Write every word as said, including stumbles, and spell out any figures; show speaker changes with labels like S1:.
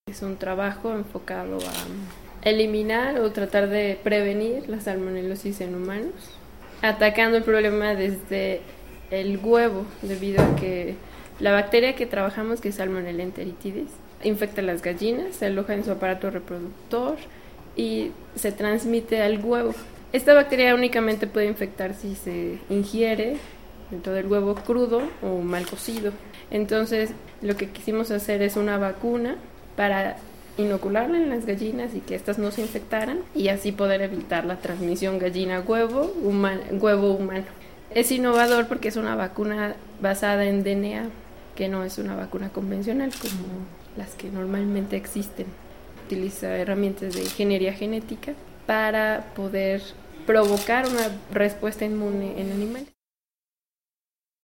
S1: Es un trabajo enfocado a eliminar o tratar de prevenir la salmonelosis en humanos, atacando el problema desde el huevo, debido a que la bacteria que trabajamos, que es Salmonella enteritidis, infecta a las gallinas, se aloja en su aparato reproductor y se transmite al huevo. Esta bacteria únicamente puede infectar si se ingiere dentro del huevo crudo o mal cocido. Entonces, lo que quisimos hacer es una vacuna para inocularla en las gallinas y que éstas no se infectaran y así poder evitar la transmisión gallina-huevo, human- huevo humano. Es innovador porque es una vacuna basada en D N A, que no es una vacuna convencional como las que normalmente existen. Utiliza herramientas de ingeniería genética para poder provocar una respuesta inmune en animales.